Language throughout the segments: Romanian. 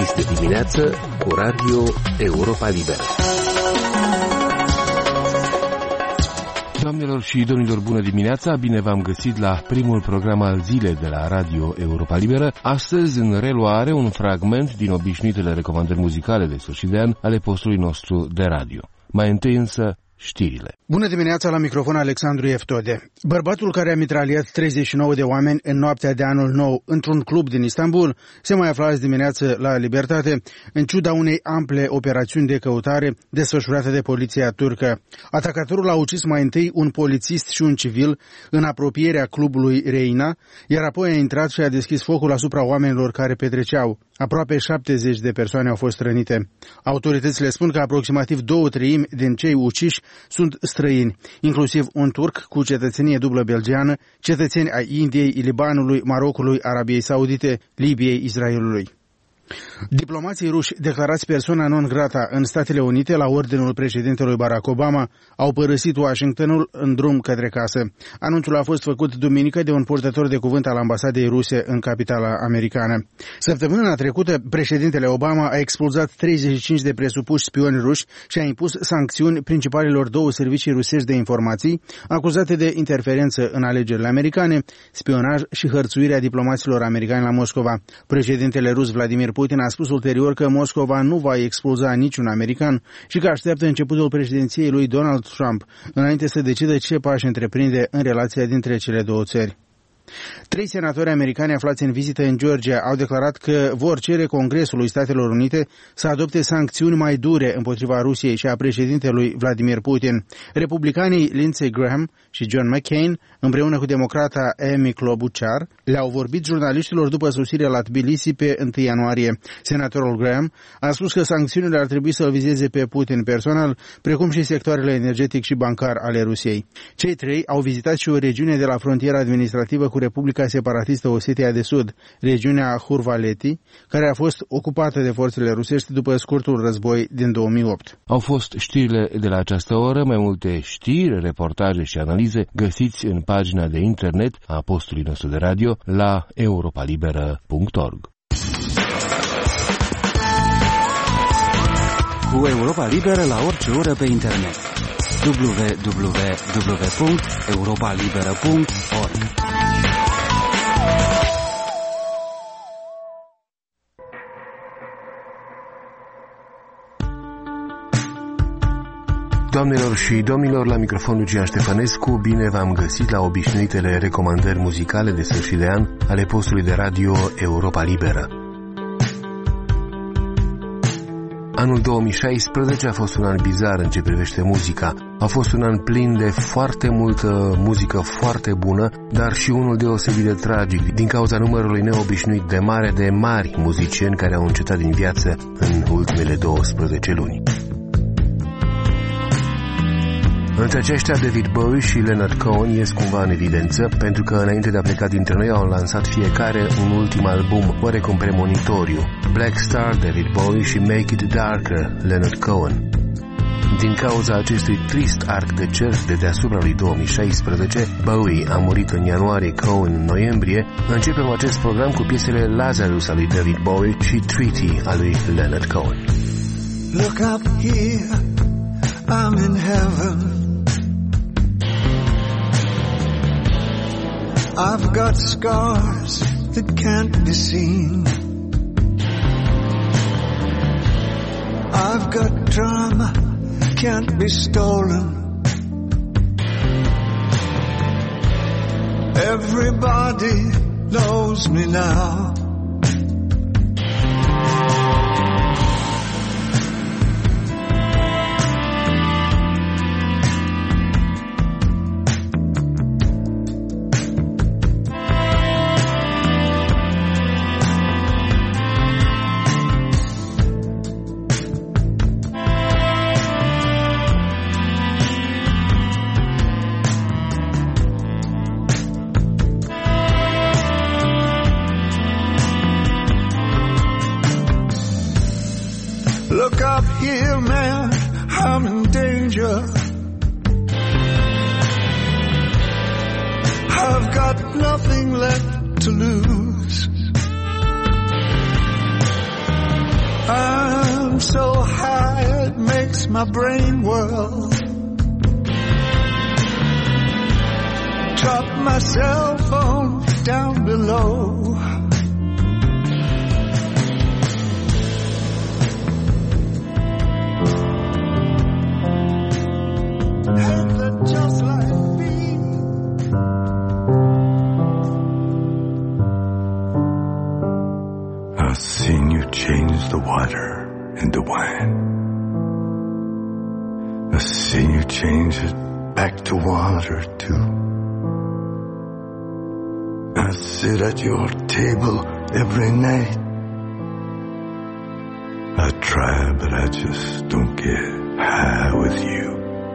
Este dimineață cu Radio Europa Liberă. Doamnelor și domnilor, bună dimineața! Bine v-am găsit la primul program al zilei de la Radio Europa Liberă. Astăzi, în reluare, un fragment din obișnuitele recomandări muzicale de sfârșit de an ale postului nostru de radio. Mai întâi însă, știrile. Bună dimineața, la microfon Alexandru Eftode. Bărbatul care a mitraliat 39 de oameni în noaptea de anul nou într-un club din Istanbul se mai afla azi dimineață la libertate, în ciuda unei ample operațiuni de căutare desfășurate de poliția turcă. Atacatorul a ucis mai întâi un polițist și un civil în apropierea clubului Reina, iar apoi a intrat și a deschis focul asupra oamenilor care petreceau. Aproape 70 de persoane au fost rănite. Autoritățile spun că aproximativ 2/3 din cei uciși sunt străini, inclusiv un turc cu cetățenie dublă belgiană, cetățeni ai Indiei, Libanului, Marocului, Arabiei Saudite, Libiei, Israelului. Diplomații ruși declarați persona non grata în Statele Unite la ordinul președintelui Barack Obama au părăsit Washingtonul în drum către casă. Anunțul a fost făcut duminică de un purtător de cuvânt al ambasadei ruse în capitala americană. Săptămâna trecută, președintele Obama a expulzat 35 de presupuși spioni ruși și a impus sancțiuni principalilor două servicii rusești de informații acuzate de interferență în alegerile americane, spionaj și hărțuirea diplomaților americani la Moscova. Președintele rus Vladimir Putin a spus ulterior că Moscova nu va expulza niciun american și că așteaptă începutul președinției lui Donald Trump înainte să decidă ce pași întreprinde în relația dintre cele două țări. 3 senatori americani aflați în vizită în Georgia au declarat că vor cere Congresului Statelor Unite să adopte sancțiuni mai dure împotriva Rusiei și a președintelui Vladimir Putin. Republicanii Lindsey Graham și John McCain, împreună cu democrata Amy Klobuchar, le-au vorbit jurnaliștilor după sosirea la Tbilisi pe 1 ianuarie. Senatorul Graham a spus că sancțiunile ar trebui să-l vizeze pe Putin personal, precum și sectoarele energetic și bancar ale Rusiei. Cei 3 au vizitat și o regiune de la frontiera administrativă cu Republica Separatistă Osetia de Sud, regiunea Hurvaleti, care a fost ocupată de forțele rusești după scurtul război din 2008. Au fost știrile de la această oră. Mai multe știri, reportaje și analize găsiți în pagina de internet a postului nostru de radio la europalibera.org. Cu Europa Liberă la orice oră pe internet. www.europalibera.org. Doamnelor și domnilor, la microfonul Lucian Ștefănescu, bine v-am găsit la obișnuitele recomandări muzicale de sfârșit de an ale postului de radio Europa Liberă. Anul 2016 a fost un an bizar în ce privește muzica. A fost un an plin de foarte multă muzică foarte bună, dar și unul deosebit de tragic, din cauza numărului neobișnuit de mare de mari muzicieni care au încetat din viață în ultimele 12 luni. Între aceștia, David Bowie și Leonard Cohen ies cumva în evidență, pentru că înainte de a pleca dintre noi au lansat fiecare un ultim album, oarecum premonitoriu. Black Star, David Bowie, și Make It Darker, Leonard Cohen. Din cauza acestui trist arc de cer de deasupra lui 2016, Bowie a murit în ianuarie, Cohen în noiembrie. Începem acest program cu piesele Lazarus a lui David Bowie și Treaty a lui Leonard Cohen. Look up here, I'm in heaven. I've got scars that can't be seen. I've got drama, can't be stolen. Everybody knows me now. Look up here, man, I'm in danger. I've got nothing left to lose. I'm so high it makes my brain whirl. Drop my cell phone down below. And they're just like me. I've seen you change the water into wine. I've seen you change it back to water too. I sit at your table every night. I try, but I just don't get high with you.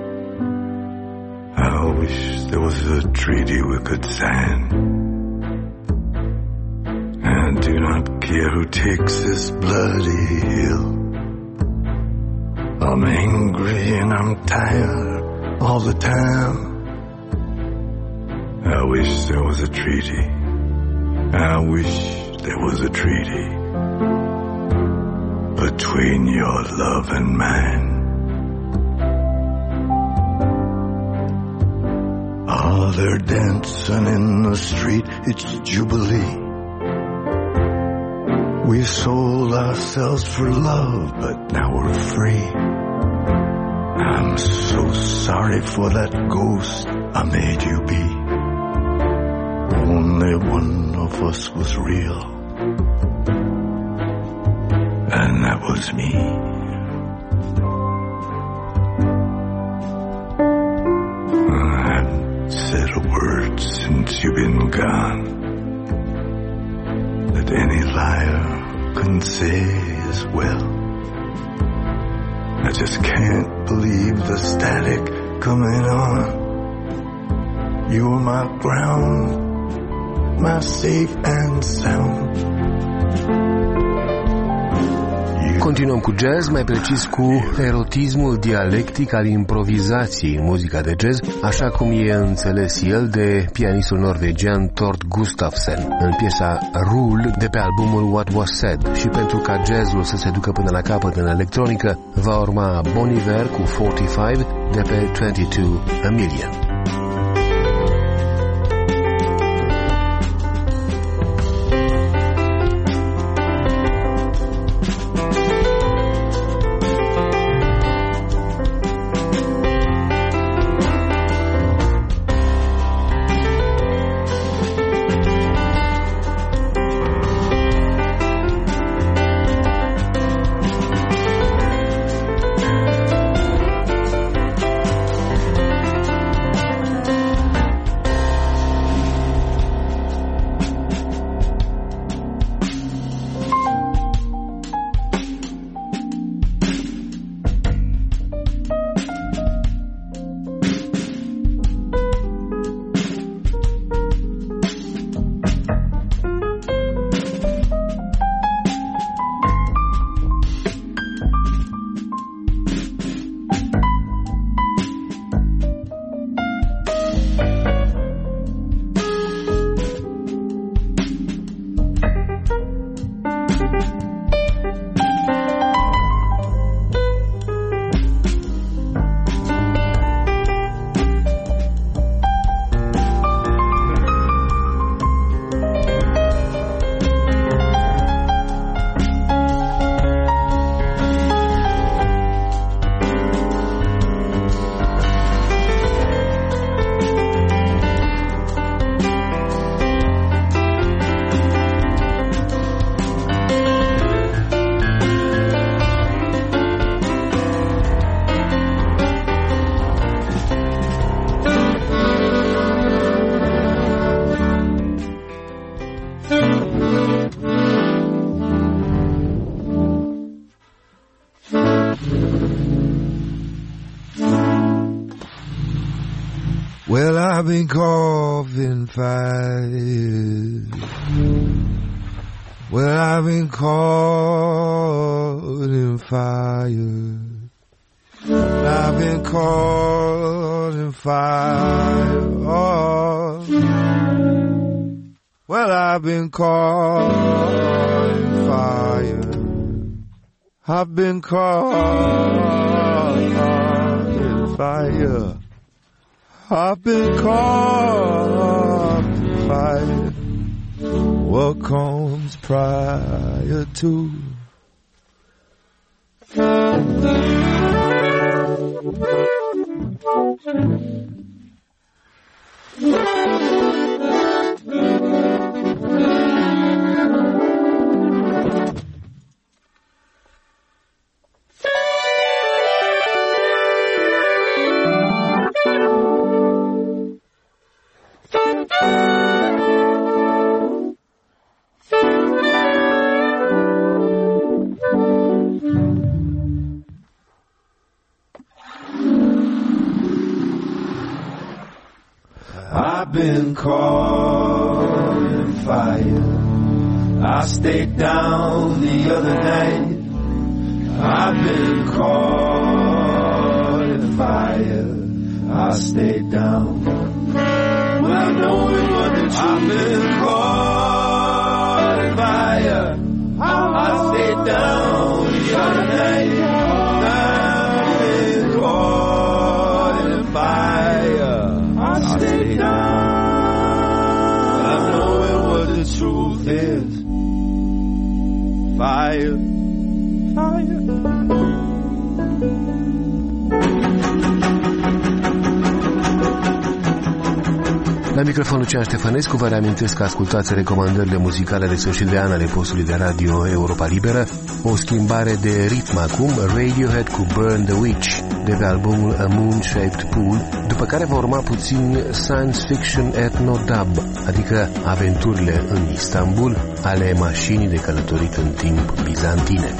I wish there was a treaty we could sign. I do not care who takes this bloody hill. I'm angry and I'm tired all the time. I wish there was a treaty. I wish there was a treaty between your love and mine. Oh, they're dancing in the street, it's Jubilee. We sold ourselves for love, but now we're free. I'm so sorry for that ghost I made you be. Only one of us was real, and that was me. I haven't said a word since you've been gone that any liar couldn't say as well. I just can't believe the static coming on. You were my ground, my safe and sound. Continuăm cu jazz, mai precis cu erotismul dialectic al improvizației în muzica de jazz, așa cum e înțeles el de pianistul norvegian Tord Gustafsson în piesa Rule de pe albumul What Was Said. Și pentru ca jazzul să se ducă până la capăt în electronică, va urma Bon Iver cu 45 de pe 22 A Million. Well, I've been coughing fires. Well, I've been caught in fire. I've been caught in fire. Oh. Well, I've been caught in fire. I've been caught in fire. I've been caught in fire. What comes prior to? I've been caught in fire. I stayed down the other night. I've been caught in fire. I stayed down. Well, knowing what the truth I've been caught in fire. I stayed down the other night. I've been caught in fire. I stayed down. I'm knowing what the truth is. Fire, fire. La microfon Lucian Ștefănescu, vă reamintesc că ascultați recomandările muzicale de sfârșit de an ale postului de radio Europa Liberă. O schimbare de ritm acum, Radiohead cu Burn the Witch, de pe albumul A Moon-Shaped Pool, după care va urma puțin science fiction ethno-dub, adică aventurile în Istanbul ale mașinii de călătorit în timp bizantine.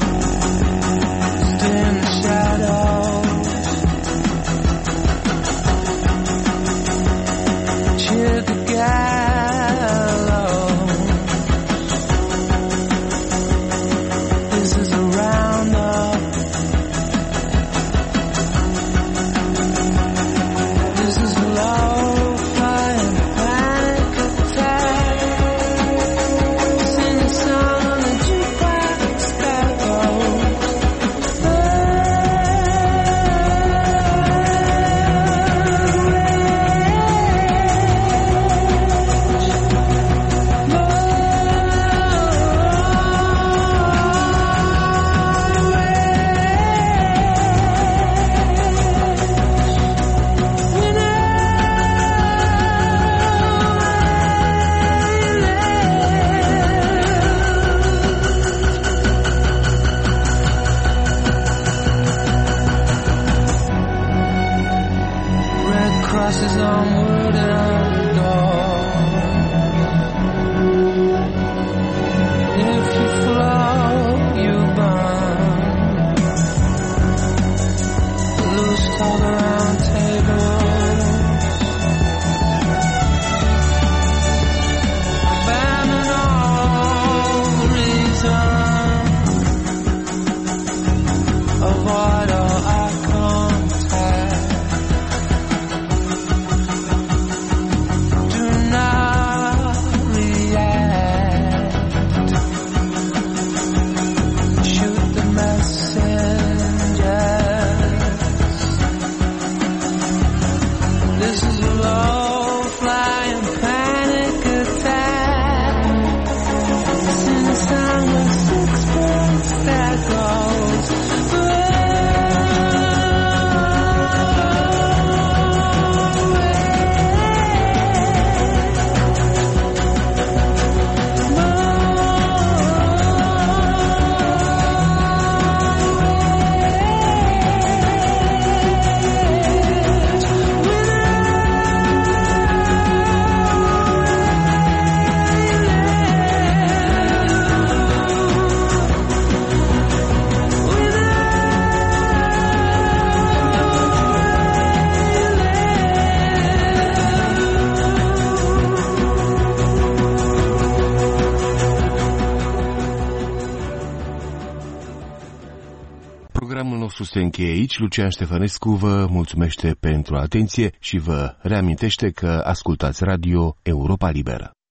Se încheie aici. Lucian Ștefănescu vă mulțumește pentru atenție și vă reamintește că ascultați radio Europa Liberă.